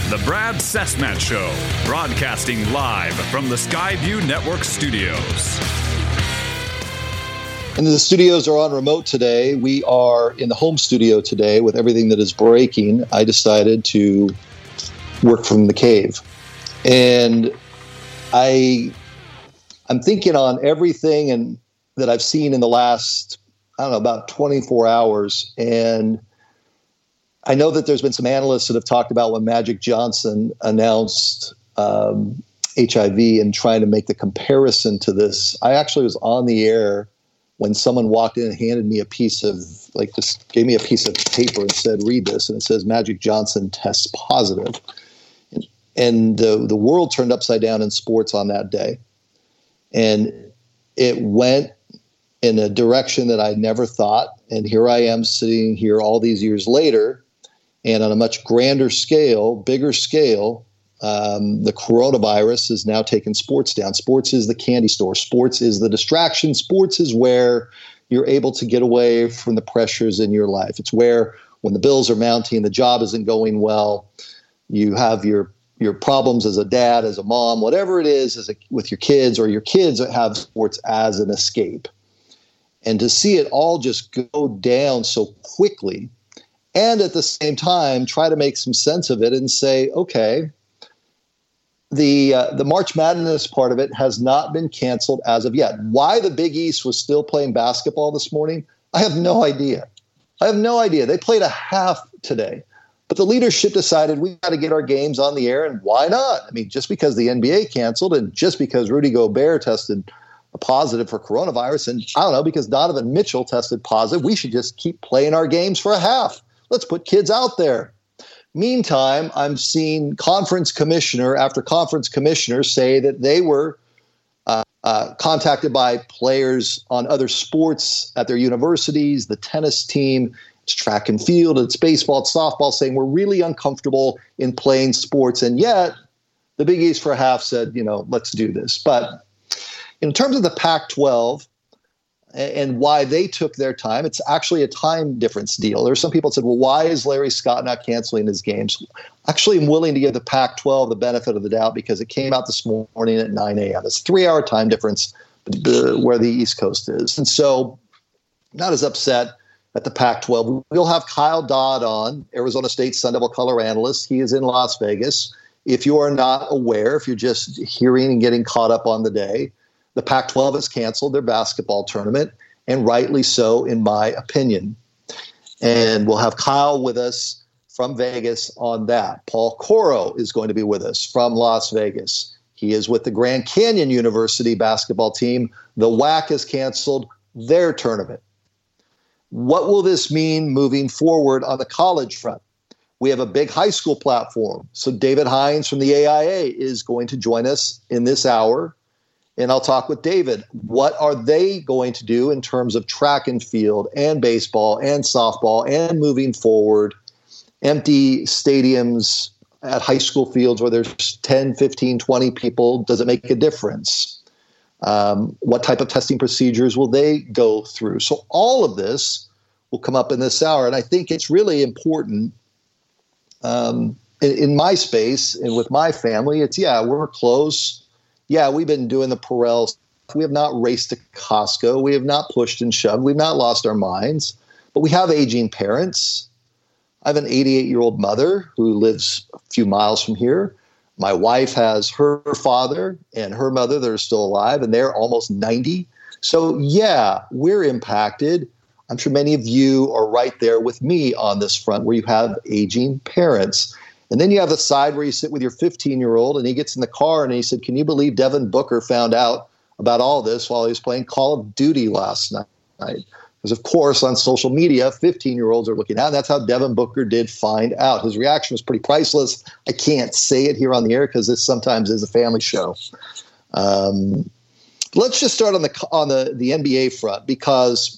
The Brad Cessmat Show, broadcasting live from the Skyview Network studios. And the studios are on remote today. We are in the home studio today with everything that is breaking. I decided to work from the cave. And I'm thinking on everything and that I've seen in the last, about 24 hours. And I know that there's been some analysts that have talked about when Magic Johnson announced HIV and trying to make the comparison to this. I actually was on the air when someone walked in and handed me a piece of, just gave me a piece of paper and said, read this. And it says, Magic Johnson tests positive. And the world turned upside down in sports on that day. And it went in a direction that I never thought. And here I am sitting here all these years later. And on a much grander scale, bigger scale, the coronavirus has now taken sports down. Sports is the candy store. Sports is the distraction. Sports is where you're able to get away from the pressures in your life. It's where when the bills are mounting, the job isn't going well, you have your problems as a dad, as a mom, whatever it is with your kids, or your kids have sports as an escape. And to see it all just go down so quickly, and at the same time, try to make some sense of it and say, okay, the March Madness part of it has not been canceled as of yet. Why the Big East was still playing basketball this morning, I have no idea. They played a half today. But the leadership decided we got to get our games on the air, and why not? I mean, just because the NBA canceled and just because Rudy Gobert tested positive for coronavirus, and I don't know, because Donovan Mitchell tested positive, we should just keep playing our games for a half. Let's put kids out there. Meantime, I'm seeing conference commissioner after conference commissioner say that they were contacted by players on other sports at their universities, the tennis team, it's track and field, it's baseball, it's softball, saying we're really uncomfortable in playing sports. And yet the Big East for a half said, let's do this. But in terms of the Pac-12, and why they took their time, it's actually a time difference deal. There's some people that said, well, why is Larry Scott not canceling his games? Actually, I'm willing to give the Pac-12 the benefit of the doubt because it came out this morning at 9 a.m. It's a 3-hour time difference where the East Coast is. And so not as upset at the Pac-12. We'll have Kyle Dodd on, Arizona State Sun Devil color analyst. He is in Las Vegas. If you are not aware, if you're just hearing and getting caught up on the day, the Pac-12 has canceled their basketball tournament, and rightly so, in my opinion. And we'll have Kyle with us from Vegas on that. Paul Coro is going to be with us from Las Vegas. He is with the Grand Canyon University basketball team. The WAC has canceled their tournament. What will this mean moving forward on the college front? We have a big high school platform. So David Hines from the AIA is going to join us in this hour. And I'll talk with David. What are they going to do in terms of track and field and baseball and softball and moving forward? Empty stadiums at high school fields where there's 10, 15, 20 people. Does it make a difference? What type of testing procedures will they go through? So all of this will come up in this hour. And I think it's really important in my space and with my family. It's, we're close. Yeah, we've been doing the Purell. We have not raced to Costco. We have not pushed and shoved. We've not lost our minds. But we have aging parents. I have an 88-year-old mother who lives a few miles from here. My wife has her father and her mother that are still alive, and they're almost 90. So, we're impacted. I'm sure many of you are right there with me on this front where you have aging parents. And then you have the side where you sit with your 15-year-old and he gets in the car and he said, can you believe Devin Booker found out about all this while he was playing Call of Duty last night? Because, of course, on social media, 15-year-olds are looking at it. And that's how Devin Booker did find out. His reaction was pretty priceless. I can't say it here on the air because this sometimes is a family show. Let's just start on the NBA front because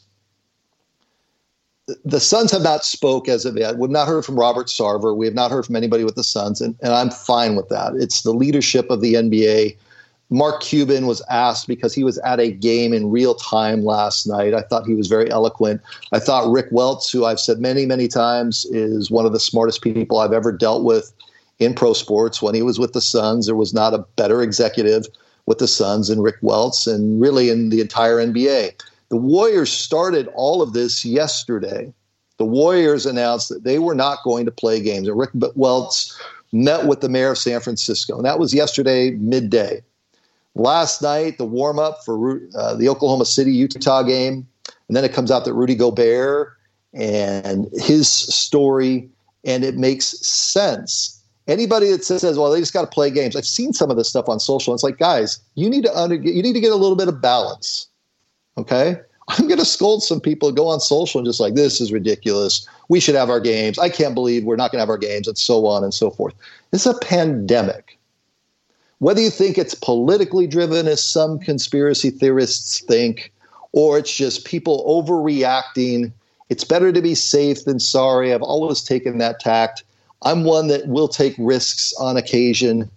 the Suns have not spoke as of yet. We've not heard from Robert Sarver. We have not heard from anybody with the Suns, and I'm fine with that. It's the leadership of the NBA. Mark Cuban was asked because he was at a game in real time last night. I thought he was very eloquent. I thought Rick Welts, who I've said many, many times is one of the smartest people I've ever dealt with in pro sports. When he was with the Suns, there was not a better executive with the Suns than Rick Welts, and really in the entire NBA. The Warriors started all of this yesterday. The Warriors announced that they were not going to play games. And Rick Welts met with the mayor of San Francisco, and that was yesterday midday. Last night, the warm-up for the Oklahoma City-Utah game, and then it comes out that Rudy Gobert and his story, and it makes sense. Anybody that says, well, they just got to play games. I've seen some of this stuff on social. It's like, guys, you need to get a little bit of balance. Okay? I'm going to scold some people who go on social and just like, this is ridiculous. We should have our games. I can't believe we're not going to have our games, and so on and so forth. It's a pandemic. Whether you think it's politically driven, as some conspiracy theorists think, or it's just people overreacting, it's better to be safe than sorry. I've always taken that tact. I'm one that will take risks on occasion.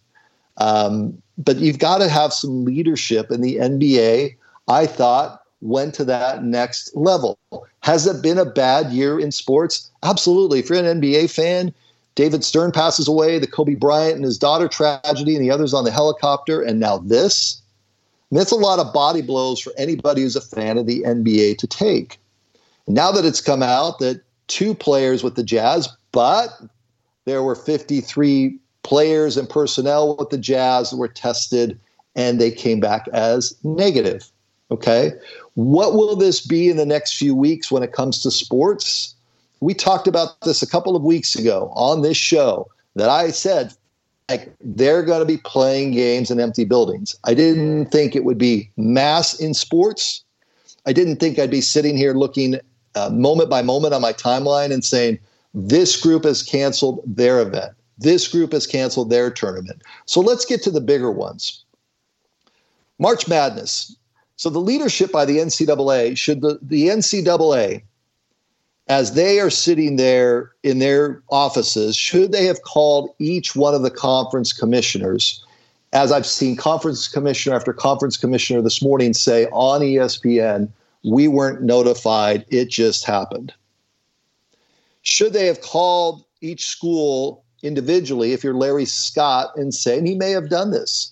But you've got to have some leadership, in the NBA, I thought, went to that next level. Has it been a bad year in sports? Absolutely. If you're an NBA fan, David Stern passes away, the Kobe Bryant and his daughter tragedy, and the others on the helicopter, and now this. And that's a lot of body blows for anybody who's a fan of the NBA to take. And now that it's come out that 2 players with the Jazz, but there were 53 players and personnel with the Jazz that were tested, and they came back as negative. Okay? What will this be in the next few weeks when it comes to sports? We talked about this a couple of weeks ago on this show, that I said, like, they're going to be playing games in empty buildings. I didn't think it would be mass in sports. I didn't think I'd be sitting here looking moment by moment on my timeline and saying, this group has canceled their event. This group has canceled their tournament. So let's get to the bigger ones. March Madness. So the leadership by the NCAA, should the NCAA, as they are sitting there in their offices, should they have called each one of the conference commissioners, as I've seen conference commissioner after conference commissioner this morning say on ESPN, we weren't notified, it just happened. Should they have called each school individually, if you're Larry Scott, and say, and he may have done this,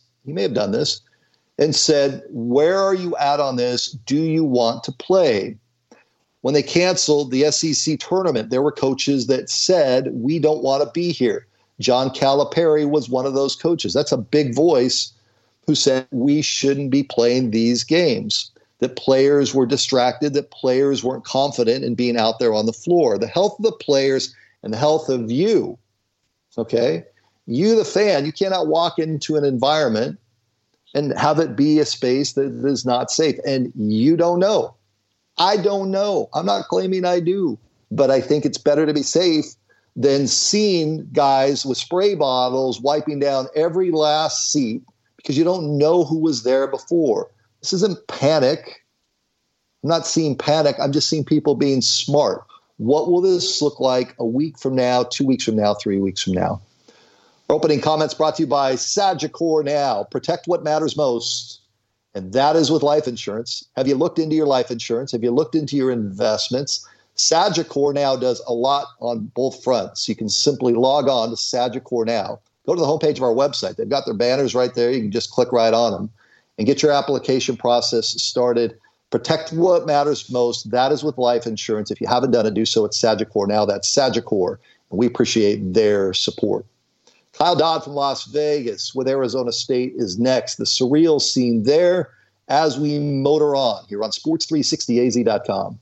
and said, where are you at on this? Do you want to play? When they canceled the SEC tournament, there were coaches that said, we don't want to be here. John Calipari was one of those coaches. That's a big voice who said we shouldn't be playing these games, that players were distracted, that players weren't confident in being out there on the floor. The health of the players and the health of you, okay? You, the fan, you cannot walk into an environment and have it be a space that is not safe. And you don't know. I don't know. I'm not claiming I do, but I think it's better to be safe than seeing guys with spray bottles wiping down every last seat because you don't know who was there before. This isn't panic. I'm not seeing panic. I'm just seeing people being smart. What will this look like a week from now, 2 weeks from now, 3 weeks from now? Opening comments brought to you by Sagicor Now. Protect what matters most. And that is with life insurance. Have you looked into your life insurance? Have you looked into your investments? Sagicor Now does a lot on both fronts. You can simply log on to Sagicor Now. Go to the homepage of our website. They've got their banners right there. You can just click right on them and get your application process started. Protect what matters most. That is with life insurance. If you haven't done it, do so at Sagicor Now. That's Sagicor. And we appreciate their support. Kyle Dodd from Las Vegas with Arizona State is next. The surreal scene there as we motor on here on Sports360AZ.com.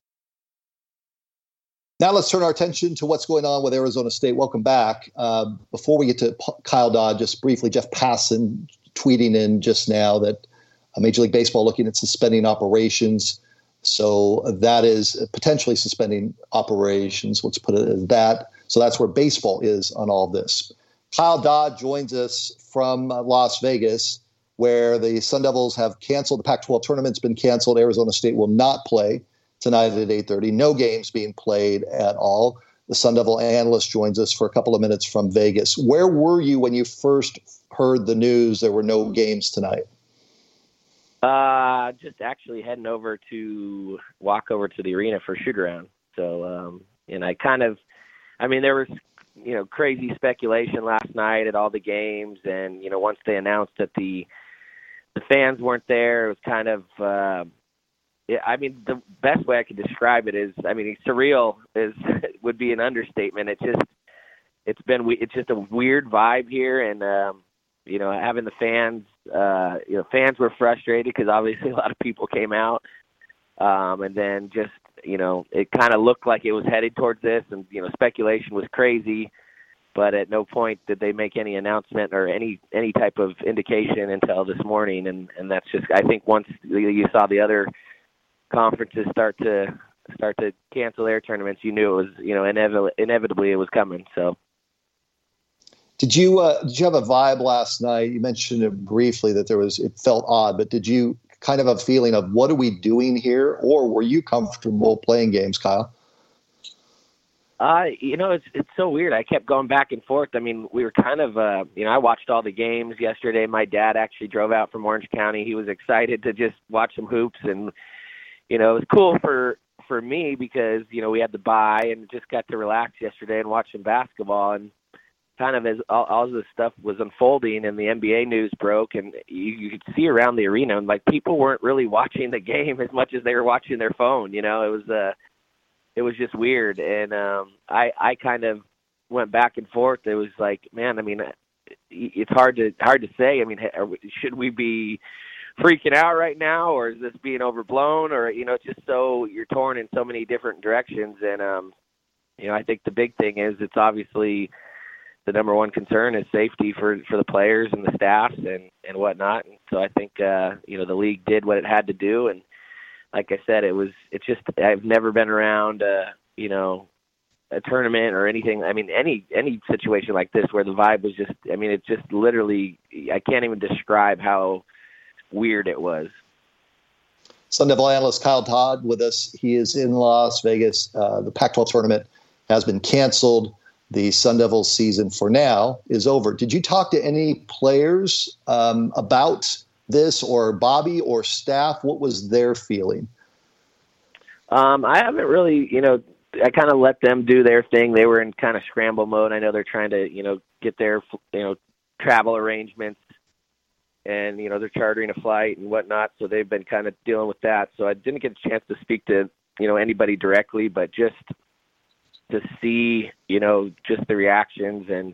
Now let's turn our attention to what's going on with Arizona State. Welcome back. Before we get to Kyle Dodd, just briefly, Jeff Passan tweeting in just now that Major League Baseball looking at suspending operations. So that is potentially suspending operations. Let's put it as that. So that's where baseball is on all this. Kyle Dodd joins us from Las Vegas, where the Sun Devils have canceled. The Pac-12 tournament's been canceled. Arizona State will not play tonight at 8:30. No games being played at all. The Sun Devil analyst joins us for a couple of minutes from Vegas. Where were you when you first heard the news there were no games tonight? Just actually heading over to walk over to the arena for shoot around. So, and there was crazy speculation last night at all the games. And, once they announced that the fans weren't there, it was kind of, the best way I could describe it is, surreal would be an understatement. It's just a weird vibe here. And, having the fans, fans were frustrated because obviously a lot of people came out. And then just, it kind of looked like it was headed towards this, and, speculation was crazy, but at no point did they make any announcement or any type of indication until this morning. And that's just, I think once you saw the other conferences start to cancel their tournaments, you knew it was, inevitably it was coming. So. Did you have a vibe last night? You mentioned it briefly that it felt odd, but did you kind of a feeling of what are we doing here, or were you comfortable playing games, Kyle? It's so weird. I kept going back and forth. We were kind of, I watched all the games yesterday. My dad actually drove out from Orange County. He was excited to just watch some hoops, and it was cool for me because we had the bye and just got to relax yesterday and watch some basketball. And kind of as all this stuff was unfolding and the NBA news broke, and you could see around the arena, and people weren't really watching the game as much as they were watching their phone. It was just weird. And I kind of went back and forth. It was like, man, it's hard to say. Should we be freaking out right now, or is this being overblown, or, it's just so you're torn in so many different directions. And, I think the big thing is it's obviously the number one concern is safety for the players and the staffs and whatnot. And so I think, the league did what it had to do. And like I said, it's just, I've never been around, a tournament or anything. Any situation like this where the vibe was just, it's just literally, I can't even describe how weird it was. Sun Devil analyst Kyle Todd with us. He is in Las Vegas. The Pac-12 tournament has been canceled. The Sun Devils season for now is over. Did you talk to any players about this, or Bobby or staff? What was their feeling? I haven't really, I kind of let them do their thing. They were in kind of scramble mode. I know they're trying to, get their, travel arrangements, and, they're chartering a flight and whatnot. So they've been kind of dealing with that. So I didn't get a chance to speak to, anybody directly, but just to see, just the reactions and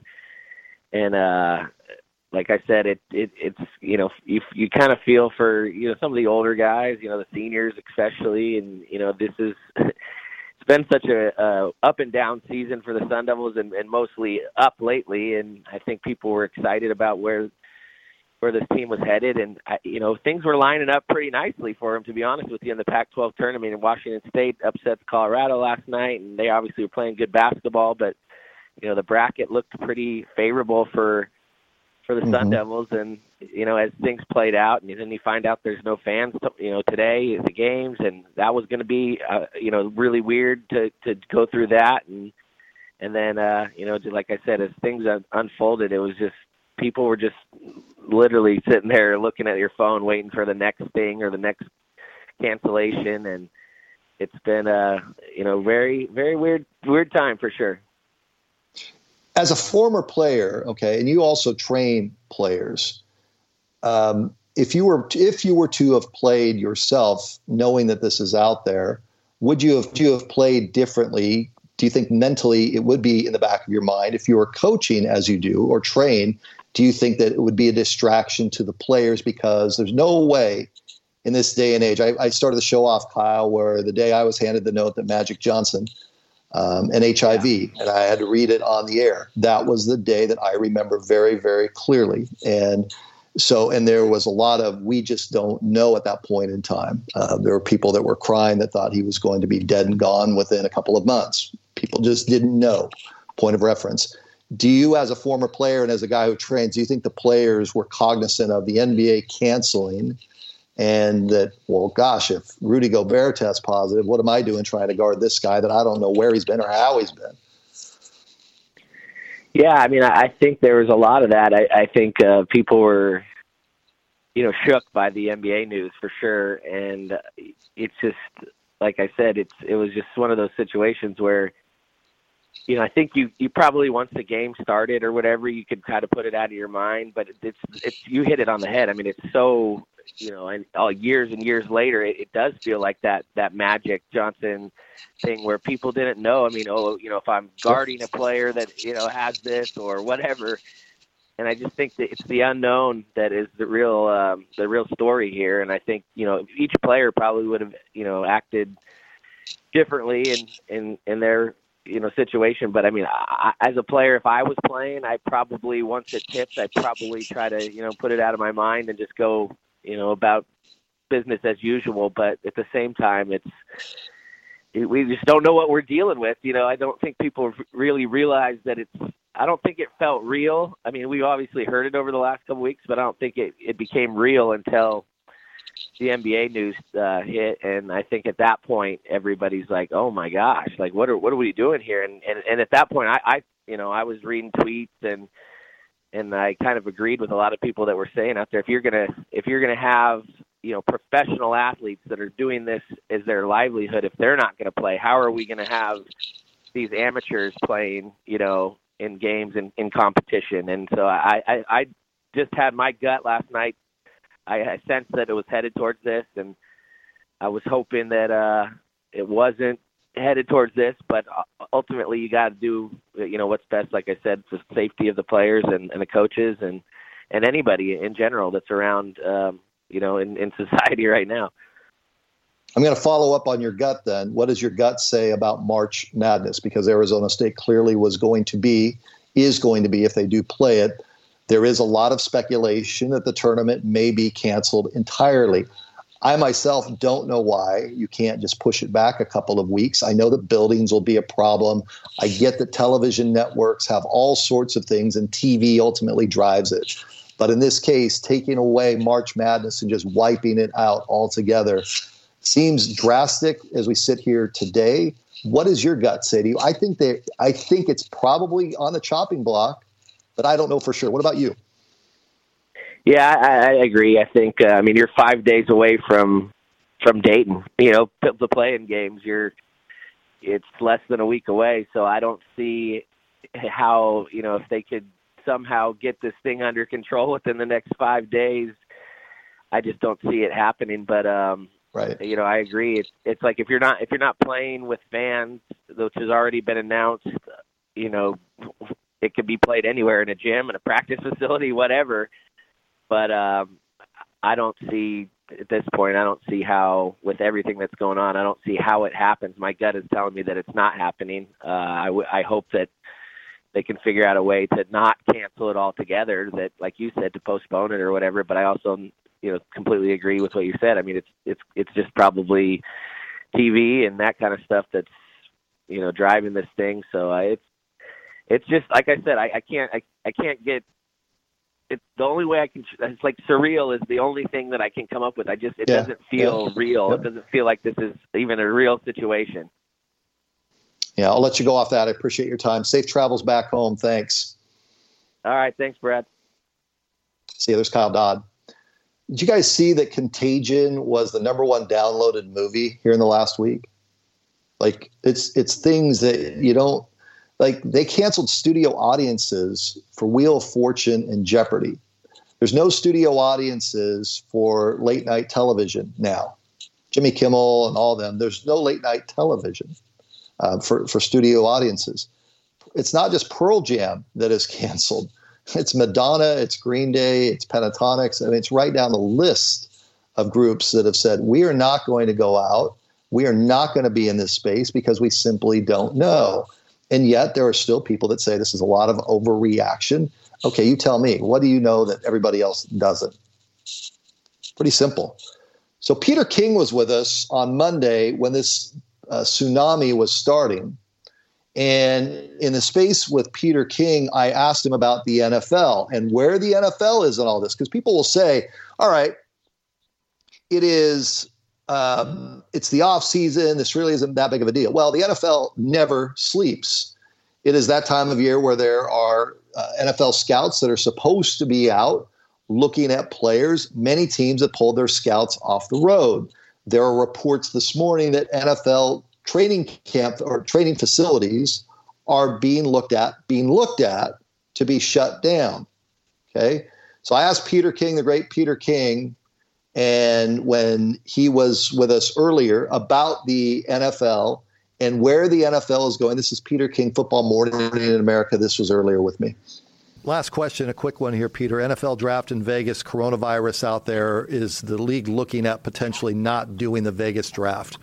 like I said, it's, you kind of feel for, some of the older guys, the seniors especially. And, this is, it's been such a up and down season for the Sun Devils, and mostly up lately. And I think people were excited about where this team was headed. And, things were lining up pretty nicely for them, to be honest with you, in the Pac-12 tournament. And Washington State upset Colorado last night, and they obviously were playing good basketball. But, the bracket looked pretty favorable for the Sun Devils. And, as things played out, and then you find out there's no fans, today at the games, and that was going to be, really weird to go through that. And then, like I said, as things unfolded, it was just, people were just literally sitting there looking at your phone, waiting for the next thing or the next cancellation. And it's been a, very, very weird time for sure. As a former player, okay, and you also train players, if you were to have played yourself, knowing that this is out there, would you have played differently? Do you think mentally it would be in the back of your mind? If you were coaching as you do or train, do you think that it would be a distraction to the players? Because there's no way in this day and age. I started the show off, Kyle, where the day I was handed the note that Magic Johnson and HIV, and I had to read it on the air. That was the day that I remember very, very clearly. And there was a lot of, we just don't know at that point in time. There were people that were crying that thought he was going to be dead and gone within a couple of months. People just didn't know. Point of reference. Do you, as a former player and as a guy who trains, do you think the players were cognizant of the NBA canceling, and that, well, gosh, if Rudy Gobert tests positive, what am I doing trying to guard this guy that I don't know where he's been or how he's been? Yeah, I think there was a lot of that. I think people were, shook by the NBA news for sure. And it's just, like I said, it was just one of those situations where I think you probably, once the game started or whatever, you could kind of put it out of your mind, but it's you hit it on the head. I mean, it's so, and all years and years later, it does feel like that Magic Johnson thing where people didn't know. I mean, if I'm guarding a player that, has this or whatever. And I just think that it's the unknown that is the real story here. And I think, each player probably would have, acted differently in their, situation. But I mean, as a player, if I was playing, I probably, once it tips, I'd probably try to, put it out of my mind and just go, about business as usual. But at the same time, we just don't know what we're dealing with. I don't think people really realize that I don't think it felt real. I mean, we obviously heard it over the last couple of weeks, but I don't think it became real until the NBA news hit. And I think at that point, everybody's like, "Oh my gosh, like what are we doing here?" And at that point, I was reading tweets and I kind of agreed with a lot of people that were saying out there, if you're gonna have professional athletes that are doing this as their livelihood, if they're not going to play, how are we going to have these amateurs playing, in games and in competition? And so I just had my gut last night. I sensed that it was headed towards this, and I was hoping that it wasn't headed towards this, but ultimately you got to do, what's best, like I said, for the safety of the players and the coaches and anybody in general that's around, in society right now. I'm going to follow up on your gut then. What does your gut say about March Madness? Because Arizona State clearly is going to be, if they do play it. There is a lot of speculation that the tournament may be canceled entirely. I myself don't know why you can't just push it back a couple of weeks. I know that buildings will be a problem. I get that television networks have all sorts of things, and TV ultimately drives it. But in this case, taking away March Madness and just wiping it out altogether seems drastic as we sit here today. What does your gut say to you? I think it's probably on the chopping block, but I don't know for sure. What about you? Yeah, I agree. I think, you're 5 days away from Dayton, the playing games. It's less than a week away. So I don't see how, if they could somehow get this thing under control within the next 5 days, I just don't see it happening. But, right. I agree. It's like, if you're not playing with fans, which has already been announced, it could be played anywhere, in a gym, in a practice facility, whatever. But I don't see, at this point, how, with everything that's going on, I don't see how it happens. My gut is telling me that it's not happening. I hope that they can figure out a way to not cancel it altogether, that, like you said, to postpone it or whatever. But I also, completely agree with what you said. I mean, it's just probably TV and that kind of stuff that's, driving this thing. So it's just, like I said, I can't get. It's the only way I can. It's like surreal is the only thing that I can come up with. It doesn't feel real. Yeah. It doesn't feel like this is even a real situation. Yeah, I'll let you go off that. I appreciate your time. Safe travels back home. Thanks. All right. Thanks, Brad. See you. There's Kyle Dodd. Did you guys see that Contagion was the #1 downloaded movie here in the last week? Like, it's things that you don't. Like, they canceled studio audiences for Wheel of Fortune and Jeopardy. There's no studio audiences for late night television now. Jimmy Kimmel and all of them. There's no late night television for studio audiences. It's not just Pearl Jam that is canceled. It's Madonna, it's Green Day, it's Pentatonix. I mean, it's right down the list of groups that have said, we are not going to go out. We are not going to be in this space because we simply don't know. And yet there are still people that say this is a lot of overreaction. Okay, you tell me, what do you know that everybody else doesn't? Pretty simple. So Peter King was with us on Monday when this tsunami was starting. And in the space with Peter King, I asked him about the NFL and where the NFL is in all this. Because people will say, all right, it is it's the off season. This really isn't that big of a deal. Well, the NFL never sleeps. It is that time of year where there are NFL scouts that are supposed to be out looking at players. Many teams have pulled their scouts off the road. There are reports this morning that NFL training camp or training facilities are being looked at to be shut down. Okay. So I asked Peter King, the great Peter King, and when he was with us earlier about the NFL and where the NFL is going. This is Peter King, Football Morning in America. This was earlier with me. Last question, a quick one here, Peter. NFL draft in Vegas, coronavirus out there. Is the league looking at potentially not doing the Vegas draft?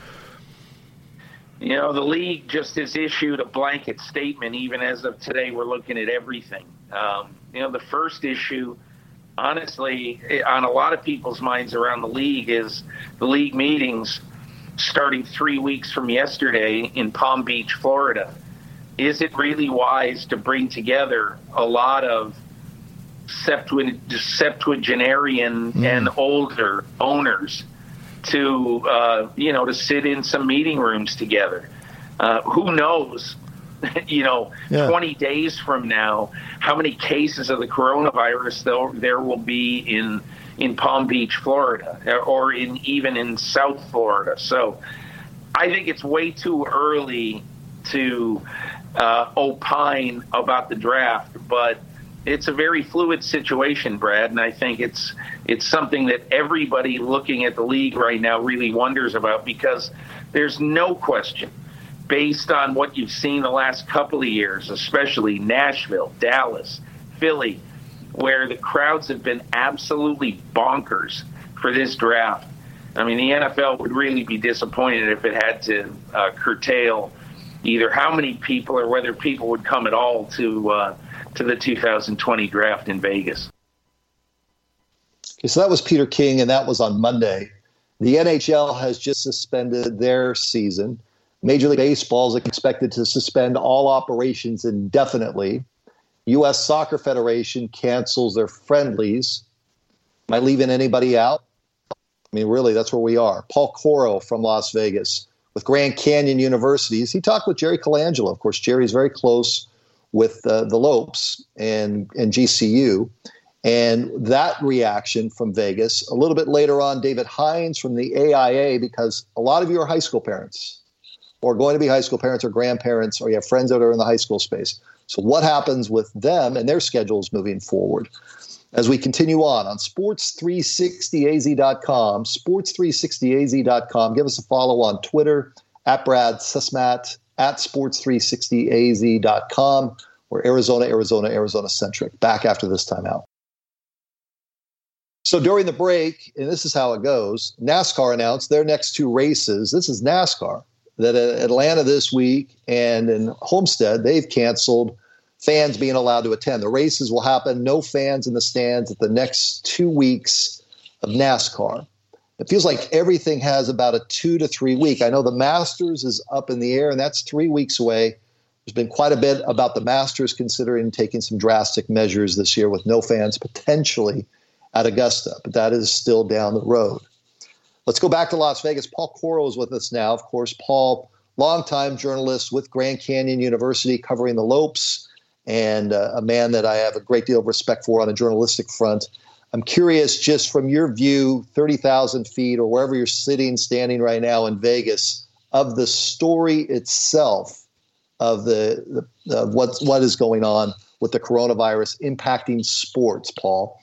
You know, the league just has issued a blanket statement. Even as of today, we're looking at everything. The first issue, honestly, on a lot of people's minds around the league is the league meetings starting 3 weeks from yesterday in Palm Beach, Florida. Is it really wise to bring together a lot of septuagenarian and older owners to sit in some meeting rooms together? Who knows, 20 days from now, how many cases of the coronavirus there will be in Palm Beach, Florida, or even in South Florida. So I think it's way too early to opine about the draft, but it's a very fluid situation, Brad, and I think it's something that everybody looking at the league right now really wonders about, because there's no question, based on what you've seen the last couple of years, especially Nashville, Dallas, Philly, where the crowds have been absolutely bonkers for this draft. I mean, the NFL would really be disappointed if it had to curtail either how many people or whether people would come at all to the 2020 draft in Vegas. Okay, so that was Peter King, and that was on Monday. The NHL has just suspended their season. Major League Baseball is expected to suspend all operations indefinitely. U.S. Soccer Federation cancels their friendlies. Am I leaving anybody out? I mean, really, that's where we are. Paul Coro from Las Vegas with Grand Canyon Universities. He talked with Jerry Colangelo. Of course, Jerry's very close with the Lopes and GCU. And that reaction from Vegas. A little bit later on, David Hines from the AIA, because a lot of you are high school parents or going to be high school parents or grandparents, or you have friends that are in the high school space. So what happens with them and their schedules moving forward? As we continue on sports360az.com, sports360az.com. Give us a follow on Twitter, at Brad Susmat, at sports360az.com. We're Arizona centric. Back after this timeout. So during the break, and this is how it goes, NASCAR announced their next two races. This is NASCAR. That at Atlanta this week and in Homestead, they've canceled fans being allowed to attend. The races will happen, no fans in the stands at the next 2 weeks of NASCAR. It feels like everything has about a 2 to 3 week. I know the Masters is up in the air, and that's 3 weeks away. There's been quite a bit about the Masters considering taking some drastic measures this year with no fans potentially at Augusta, but that is still down the road. Let's go back to Las Vegas. Paul Coro is with us now. Of course, Paul, longtime journalist with Grand Canyon University covering the Lopes, and a man that I have a great deal of respect for on a journalistic front. I'm curious, just from your view, 30,000 feet or wherever you're standing right now in Vegas, of the story itself of what is going on with the coronavirus impacting sports, Paul.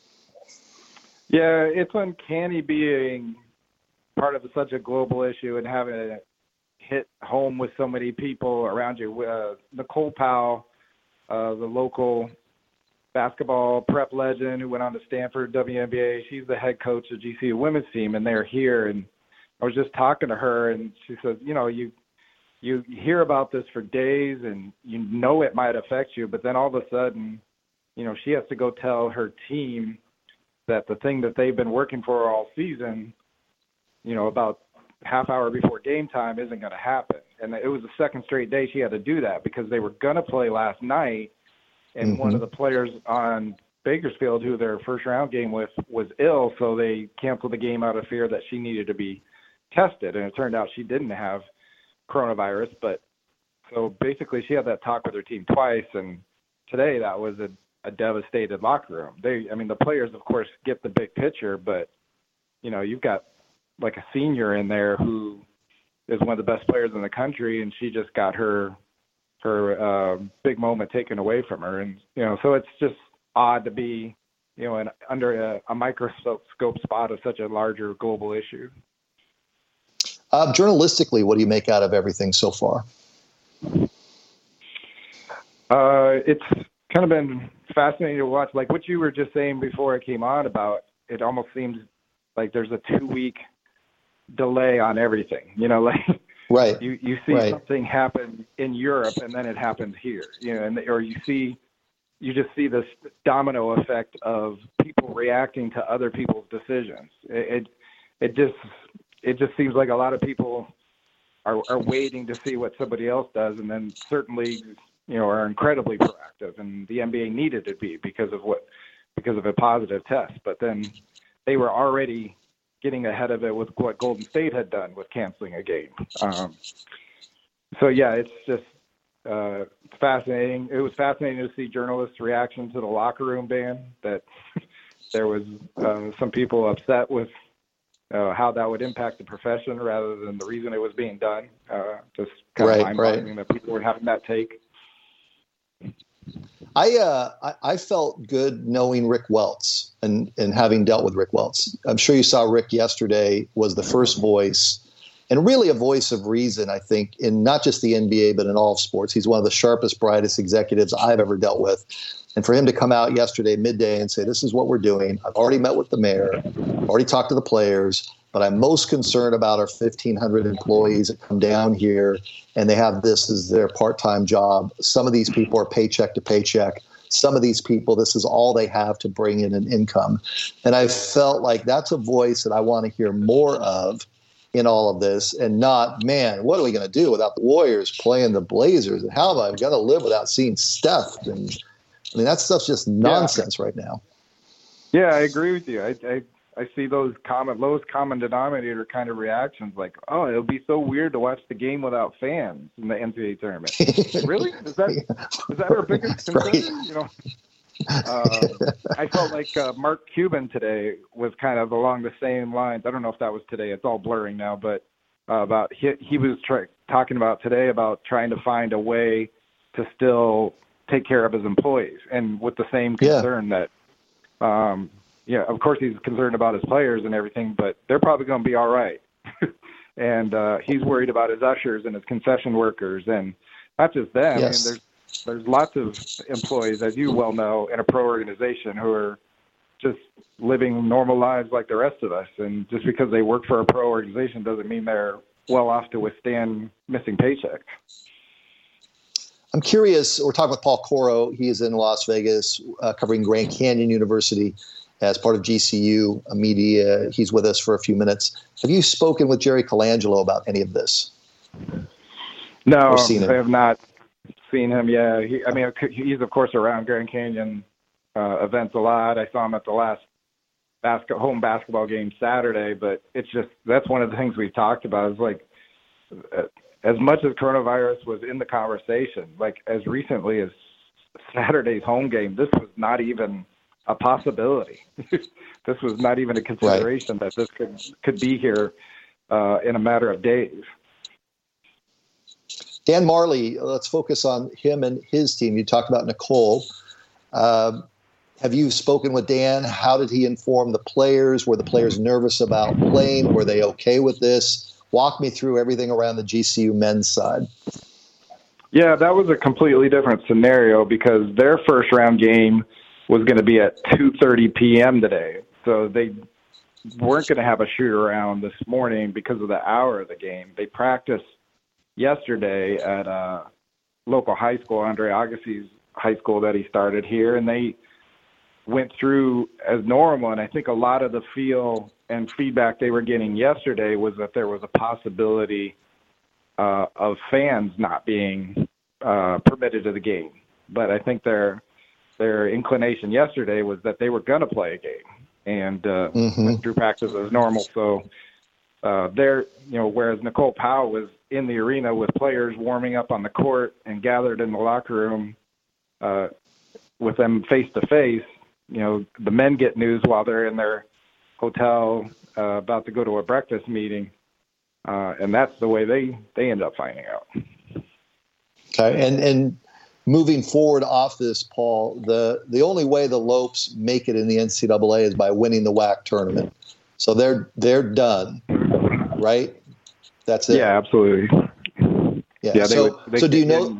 Yeah, it's uncanny being part of such a global issue and having it hit home with so many people around you. Nicole Powell, the local basketball prep legend who went on to Stanford WNBA, she's the head coach of GCU women's team, and they're here. And I was just talking to her, and she says, you hear about this for days, and it might affect you, but then all of a sudden, she has to go tell her team that the thing that they've been working for all season, about half hour before game time isn't going to happen. And it was the second straight day she had to do that because they were going to play last night, and one of the players on Bakersfield, who their first round game with, was ill, so they canceled the game out of fear that she needed to be tested. And it turned out she didn't have coronavirus, but so basically she had that talk with her team twice, and today that was a devastated locker room. The players, of course, get the big picture, but, you've got like a senior in there who is one of the best players in the country, and she just got her big moment taken away from her. And, so it's just odd to be, under a microscope spot of such a larger global issue. Journalistically, what do you make out of everything so far? It's kind of been fascinating to watch. Like what you were just saying before I came on about, it almost seems like there's a 2-week delay on everything, like right. You see something happen in Europe and then it happens here, or you just see this domino effect of people reacting to other people's decisions. It just seems like a lot of people are waiting to see what somebody else does, and then certainly, are incredibly proactive, and the NBA needed to be because of a positive test. But then they were already getting ahead of it with what Golden State had done with canceling a game. So yeah, it's just fascinating. It was fascinating to see journalists' reaction to the locker room ban. That there was some people upset with how that would impact the profession rather than the reason it was being done. Just kind of mind-boggling that people were having that take. I felt good knowing Rick Welts and having dealt with Rick Welts. I'm sure you saw Rick yesterday was the first voice, and really a voice of reason, I think, in not just the NBA, but in all of sports. He's one of the sharpest, brightest executives I've ever dealt with. And for him to come out yesterday midday and say, this is what we're doing. I've already met with the mayor, I've already talked to the players, but I'm most concerned about our 1,500 employees that come down here and they have this as their part-time job. Some of these people are paycheck to paycheck. Some of these people, this is all they have to bring in an income. And I felt like that's a voice that I want to hear more of in all of this, and not, man, what are we going to do without the Warriors playing the Blazers? And how am I going to live without seeing Steph? And I mean, that stuff's just nonsense right now. Yeah, I agree with you. I see those lowest common denominator kind of reactions, like, oh, it'll be so weird to watch the game without fans in the NCAA tournament. Really? Is that our biggest concern? Right. I felt like Mark Cuban today was kind of along the same lines. I don't know if that was today. It's all blurring now, but about he was talking about today about trying to find a way to still take care of his employees, and with the same concern that, of course he's concerned about his players and everything, but they're probably going to be all right. And he's worried about his ushers and his concession workers, and not just them. Yes. I mean, there's lots of employees, as you well know, in a pro organization who are just living normal lives like the rest of us. And just because they work for a pro organization doesn't mean they're well off to withstand missing paychecks. I'm curious, we're talking with Paul Coro. He is in Las Vegas covering Grand Canyon University as part of GCU Media. He's with us for a few minutes. Have you spoken with Jerry Colangelo about any of this? No, I have not seen him. Yeah, he's of course around Grand Canyon events a lot. I saw him at the last home basketball game Saturday, but it's just, that's one of the things we've talked about is like, as much as coronavirus was in the conversation, like as recently as Saturday's home game, this was not even a possibility. This was not even a consideration that this could be here in a matter of days. Dan Marley, let's focus on him and his team. You talked about Nicole. Have you spoken with Dan? How did he inform the players? Were the players nervous about playing? Were they okay with this? Walk me through everything around the GCU men's side. Yeah, that was a completely different scenario because their first round game was going to be at 2:30 p.m. today. So they weren't going to have a shoot around this morning because of the hour of the game. They practiced yesterday at a local high school, Andre Agassi's high school that he started here, and they went through as normal. And I think a lot of the feel and feedback they were getting yesterday was that there was a possibility of fans not being permitted to the game. But I think their inclination yesterday was that they were going to play a game and went through practice as normal. So whereas Nicole Powell was in the arena with players warming up on the court and gathered in the locker room with them face to face, the men get news while they're in their hotel about to go to a breakfast meeting. And that's the way they end up finding out. Okay. And moving forward off this, Paul, the only way the Lopes make it in the NCAA is by winning the WAC tournament. So they're done, right? That's it. Yeah, absolutely. Yeah. So do you know?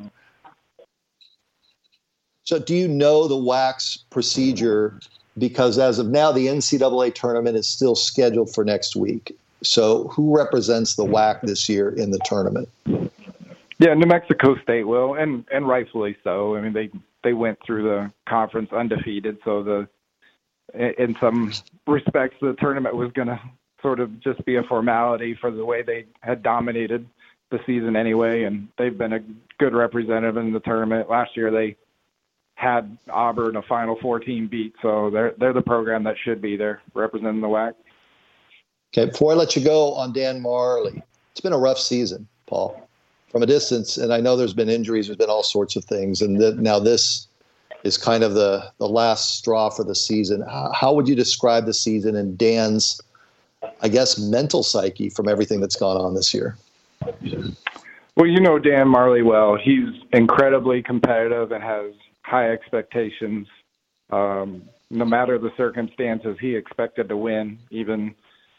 So do you know the WAC's procedure? Because as of now, the NCAA tournament is still scheduled for next week. So who represents the WAC this year in the tournament? Yeah, New Mexico State will, and rightfully so. I mean, they went through the conference undefeated, so in some respects, the tournament was going to sort of just be a formality for the way they had dominated the season anyway, and they've been a good representative in the tournament. Last year, they had Auburn, a Final Four team, beat, so they're the program that should be there representing the WAC. Okay, before I let you go on Dan Marley, it's been a rough season, Paul, from a distance, and I know there's been injuries, there's been all sorts of things, and now this is kind of the last straw for the season. How would you describe the season and Dan's, I guess, mental psyche from everything that's gone on this year? Well, you know Dan Marley well. He's incredibly competitive and has high expectations. No matter the circumstances, he expected to win, even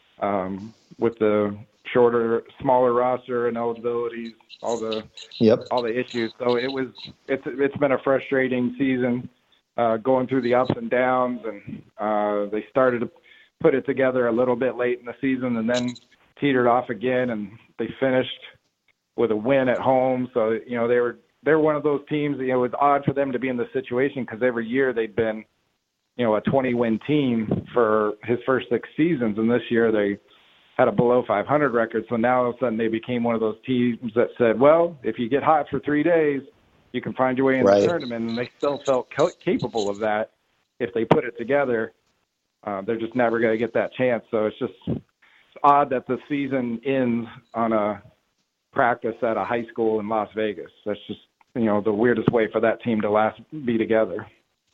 with the smaller roster and eligibilities, all the issues. So it's been a frustrating season, going through the ups and downs, and they started to put it together a little bit late in the season and then teetered off again, and they finished with a win at home. So, you know, they're one of those teams, you know, it was odd for them to be in this situation because every year they'd been, you know, a 20-win team for his first 6 seasons, and this year they had a below 500 record. So now all of a sudden they became one of those teams that said, well, if you get hot for 3 days, you can find your way in the tournament, and they still felt capable of that if they put it together. They're just never going to get that chance. So it's odd that the season ends on a practice at a high school in Las Vegas. That's just, you know, the weirdest way for that team to be together.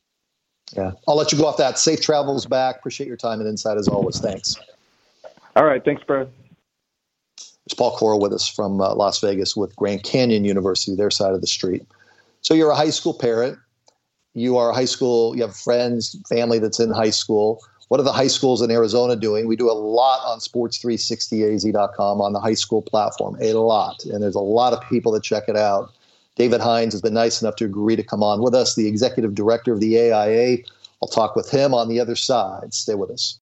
Yeah. I'll let you go off that. Safe travels back. Appreciate your time and insight as always. Thanks. All right. Thanks, Brad. There's Paul Coral with us from Las Vegas with Grand Canyon University, their side of the street. So you're a high school parent. You have friends, family that's in high school. What are the high schools in Arizona doing? We do a lot on sports360az.com on the high school platform, a lot. And there's a lot of people that check it out. David Hines has been nice enough to agree to come on with us, the executive director of the AIA. I'll talk with him on the other side. Stay with us.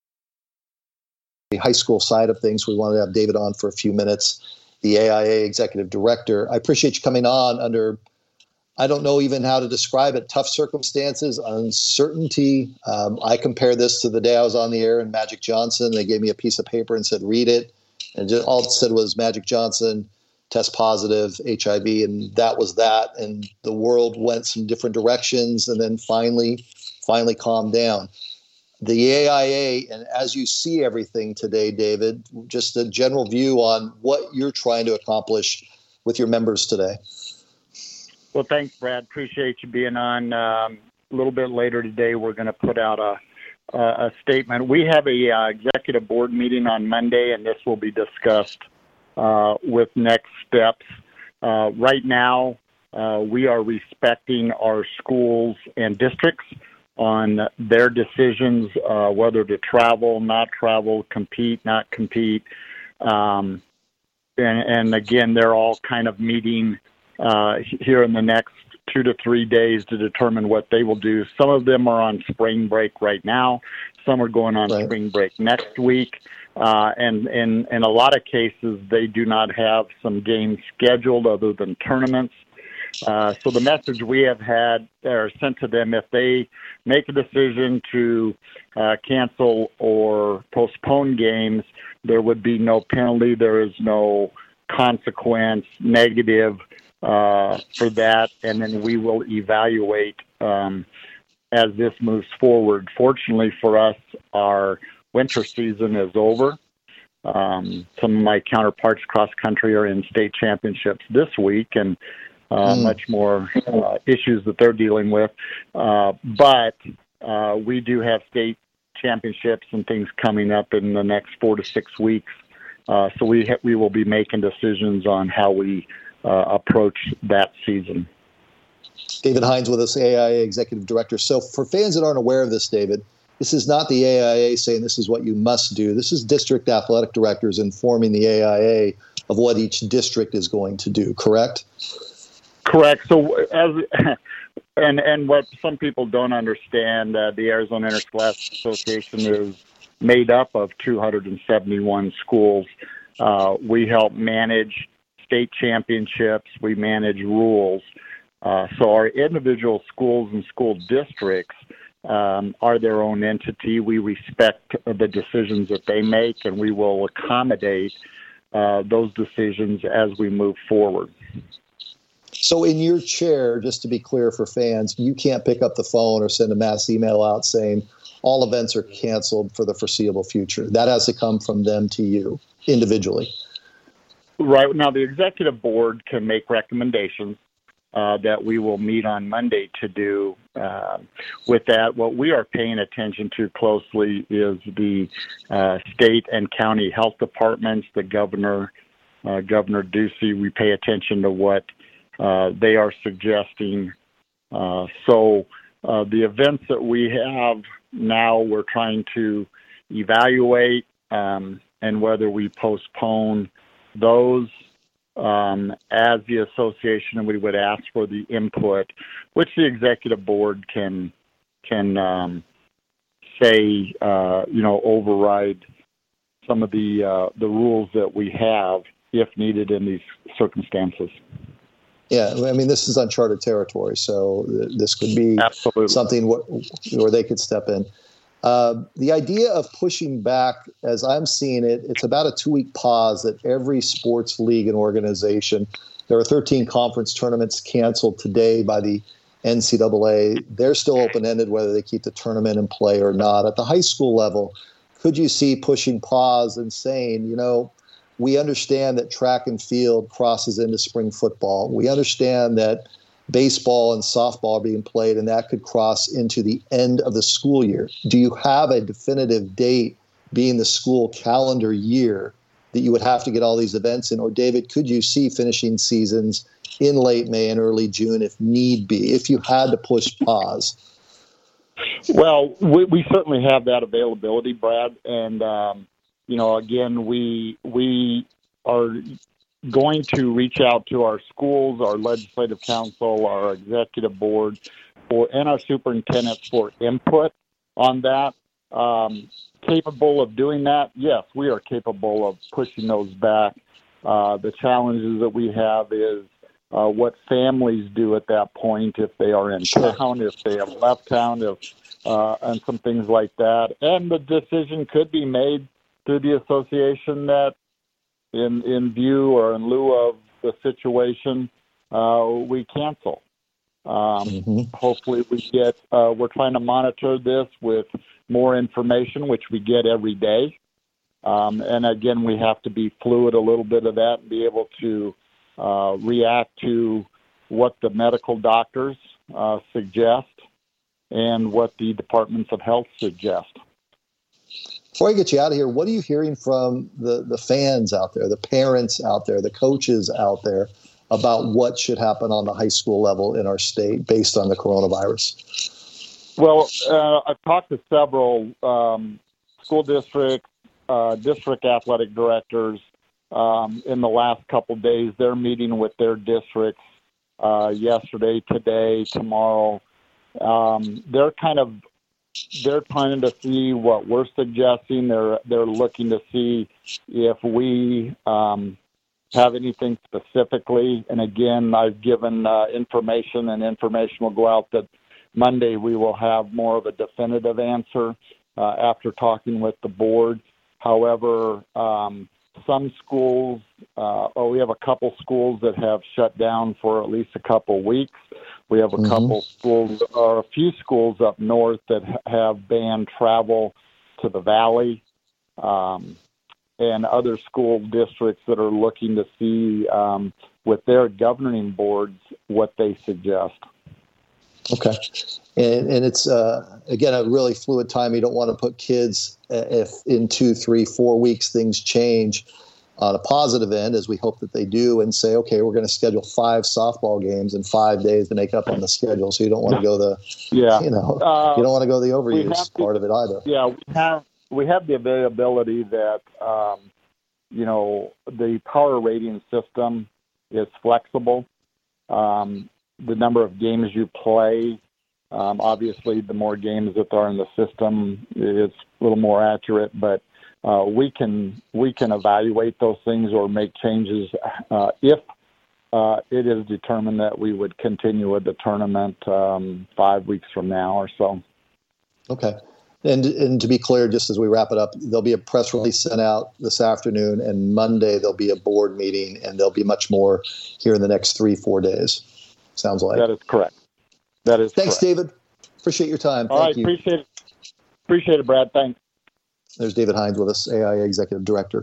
The high school side of things, we wanted to have David on for a few minutes, the AIA executive director. I appreciate you coming on under, I don't know even how to describe it, tough circumstances, uncertainty. I compare this to the day I was on the air in Magic Johnson. They gave me a piece of paper and said, read it. And just, all it said was Magic Johnson, test positive, HIV, and that was that. And the world went some different directions and then finally calmed down. The AIA, and as you see everything today, David, just a general view on what you're trying to accomplish with your members today. Well, thanks, Brad. Appreciate you being on. A little bit later today, we're going to put out a statement. We have a executive board meeting on Monday, and this will be discussed with next steps. Right now, we are respecting our schools and districts on their decisions, whether to travel, not travel, compete, not compete. And again, they're all kind of meeting here in the next 2 to 3 days to determine what they will do. Some of them are on spring break right now. Some are going on spring break next week. And in a lot of cases, they do not have some games scheduled other than tournaments. So the message we have had or sent to them, if they make a decision to cancel or postpone games, there would be no penalty. There is no consequence, negative for that, and then we will evaluate as this moves forward. Fortunately for us, our winter season is over. Some of my counterparts cross country are in state championships this week, and much more issues that they're dealing with. But we do have state championships and things coming up in the next 4 to 6 weeks. So we will be making decisions on how we approach that season. David Hines with us, AIA Executive Director. So for fans that aren't aware of this, David, this is not the AIA saying this is what you must do. This is district athletic directors informing the AIA of what each district is going to do, correct? Correct. So and what some people don't understand, the Arizona Interscholastic Association is made up of 271 schools. We help manage state championships. We manage rules. So our individual schools and school districts are their own entity. We respect the decisions that they make, and we will accommodate those decisions as we move forward. So in your chair, just to be clear for fans, you can't pick up the phone or send a mass email out saying all events are canceled for the foreseeable future. That has to come from them to you individually. Right. Now, the executive board can make recommendations that we will meet on Monday to do. With that, what we are paying attention to closely is the state and county health departments, the governor, Governor Ducey. We pay attention to what they are suggesting. So the events that we have now, we're trying to evaluate and whether we postpone those. As the association, we would ask for the input, which the executive board can say, override some of the rules that we have if needed in these circumstances. Yeah, I mean, this is uncharted territory, so this could be Absolutely. Something where they could step in. The idea of pushing back, as I'm seeing it, it's about a 2-week pause that every sports league and organization, there are 13 conference tournaments canceled today by the NCAA. They're still open-ended whether they keep the tournament in play or not. At the high school level, could you see pushing pause and saying, we understand that track and field crosses into spring football. We understand that baseball and softball are being played, and that could cross into the end of the school year. Do you have a definitive date, being the school calendar year, that you would have to get all these events in? Or, David, could you see finishing seasons in late May and early June if need be, if you had to push pause? Well, we certainly have that availability, Brad. And, again, we are going to reach out to our schools, our legislative council, our executive board, and our superintendents for input on that. Capable of doing that? Yes, we are capable of pushing those back. The challenges that we have is what families do at that point, if they are in town, if they have left town, and some things like that. And the decision could be made through the association that in view or in lieu of the situation, we cancel. Hopefully we get, we're trying to monitor this with more information, which we get every day. And again, we have to be fluid a little bit of that and be able to react to what the medical doctors suggest and what the departments of health suggest. Before I get you out of here, what are you hearing from the fans out there, the parents out there, the coaches out there about what should happen on the high school level in our state based on the coronavirus? Well, I've talked to several school districts, district athletic directors in the last couple of days. They're meeting with their districts yesterday, today, tomorrow. They're trying to see what we're suggesting. They're looking to see if we have anything specifically. And again, I've given information, and information will go out that Monday we will have more of a definitive answer after talking with the board. However, some schools, we have a couple schools that have shut down for at least a couple weeks. We have a couple schools, or a few schools up north that have banned travel to the valley, and other school districts that are looking to see with their governing boards what they suggest. Okay. And it's, again, a really fluid time. You don't want to put kids, if in 2, 3, 4 weeks things change, on a positive end, as we hope that they do, and say, okay, we're going to schedule 5 softball games in 5 days to make up on the schedule. So you don't want to go you don't want to go the overuse part of it either. Yeah, we have the availability that, the power rating system is flexible. The number of games you play, obviously the more games that are in the system, it's a little more accurate, but we can evaluate those things or make changes if it is determined that we would continue with the tournament 5 weeks from now or so. Okay. And to be clear, just as we wrap it up, there'll be a press release sent out this afternoon, and Monday there'll be a board meeting, and there'll be much more here in the next 3-4 days. Sounds like. That is correct. Thanks, correct. David. Appreciate your time. Thank you. Appreciate it, Brad. Thanks. There's David Hines with us, AIA Executive Director.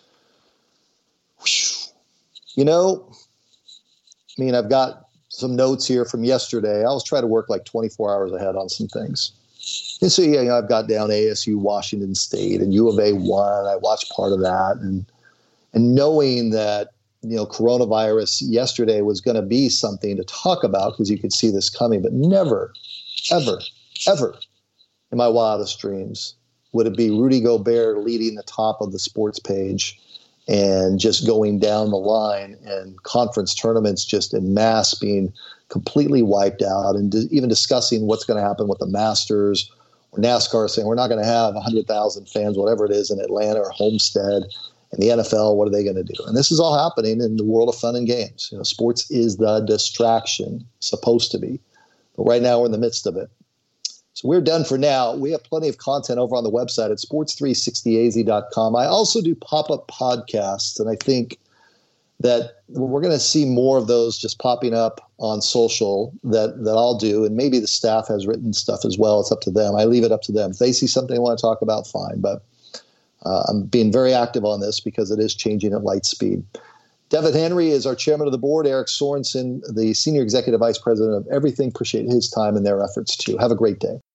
I've got some notes here from yesterday. I was trying to work like 24 hours ahead on some things. And so, I've got down ASU Washington State and U of A won. I watched part of that. And knowing that, coronavirus yesterday was going to be something to talk about because you could see this coming, but never, ever, ever in my wildest dreams would it be Rudy Gobert leading the top of the sports page and just going down the line, and conference tournaments just en masse being completely wiped out, and even discussing what's going to happen with the Masters or NASCAR saying we're not going to have 100,000 fans, whatever it is, in Atlanta or Homestead. And the NFL, what are they going to do? And this is all happening in the world of fun and games. Sports is the distraction, supposed to be. But right now we're in the midst of it. So we're done for now. We have plenty of content over on the website at sports360az.com. I also do pop-up podcasts, and I think that we're going to see more of those just popping up on social that I'll do, and maybe the staff has written stuff as well. It's up to them. I leave it up to them. If they see something they want to talk about, fine. But I'm being very active on this because it is changing at light speed. Devin Henry is our chairman of the board. Eric Sorensen, the senior executive vice president of everything. Appreciate his time and their efforts too. Have a great day.